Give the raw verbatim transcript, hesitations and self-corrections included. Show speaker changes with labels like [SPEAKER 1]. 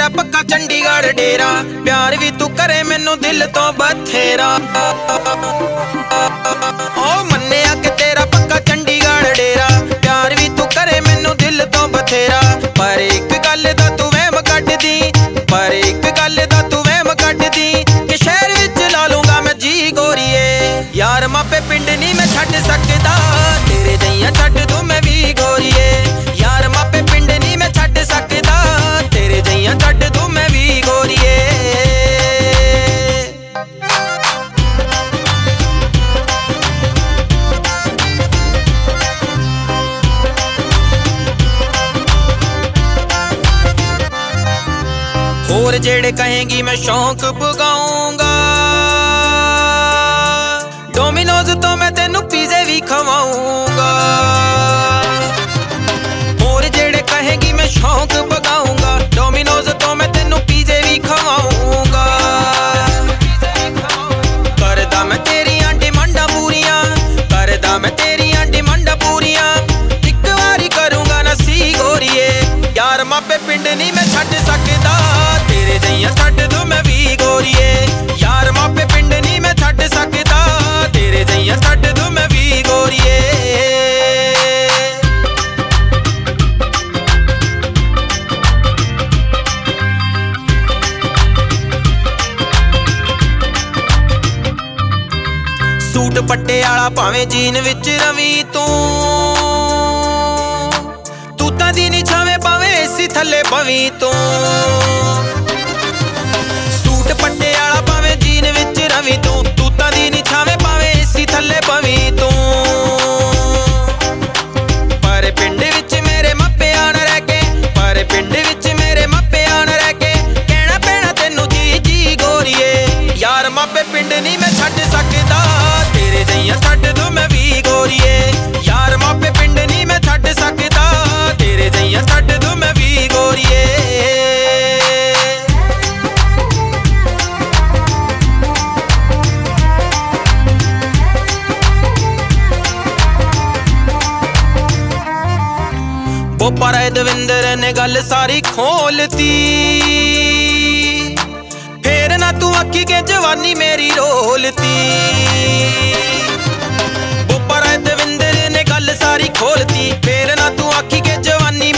[SPEAKER 1] तेरा पक्का चंडीगढ़ डेरा, प्यार भी तू करे मैनू दिल तो बथेरा। ओ मन्निया कि तेरा पक्का चंडीगढ़ डेरा, प्यार भी तू करे मैनू दिल तो बथेरा। पर एक गल दा तू वहम कढ दी, पर एक गल दा तू वहम कढ दी कि शहर विच ला लूंगा मैं जी गोरीए। यार मापे पिंड नहीं मैं छड्ड सकदा, तेरे जइयां छड्ड दूं मैं भी गोरीए। यार मापे पिंड नहीं मैं छड्ड सकदा, तेरे जइयां छड्ड दूं मैं भी गोरीए। होर जेड़े कहेंगी मैं शौक पुगाऊंगा, डोमिनोज तो मैं तेनू पिज़्ज़े भी खवाऊंगा। होर जेड़े कहेंगी मैं शौक पुगाऊंगा, डोमिनोज तो मैं तेनू पिज़्ज़े भी खवाऊंगा। करदा मैं तेरियां डिमांडां पूरियां, करदा मैं तेरियां डिमांडां पूरियां, इक वारी करूंगा ना सी गोरीए। यार मापे पिंड नहीं मैं छड्ड सकदा, तेरे जइयां छड्ड दूं मैं भी गोरीए। यार मापे पिंड नहीं मैं छड्ड सकदा, तेरे जइयां छड्ड दूं मैं भी गोरीए। सूट पट्टे आला भावें जीन विच रवी तू, तूतां दी नी छावें भावें एसी थल्ले पवी तू। सूट पट्टे आला भावें जीन विच रवी तू, तूतां दी नी छावें भावें एसी थल्ले पवी तू। पर पिंड विच मेरे मापे आण रह के, पर पिंड विच मेरे मापे आण रह के, कहना पैना तेनू जी जी गोरीए। यार मापे पिंड नहीं मैं छड्ड सकदा, तेरे जइयां छड्ड दूं मैं भी गोरीए। यार मापे पिंड नहीं मैं छड्ड सकदा, तेरे जइयां छड्ड दूं मैं भी गोरीए। बोपा राय दविंदर ने गल सारी खोलती, फेर ना तू आखी के जवानी मेरी रोलती। बोपा राय दविंदर ने गल सारी खोलती, फेर ना तू आखी के जवानी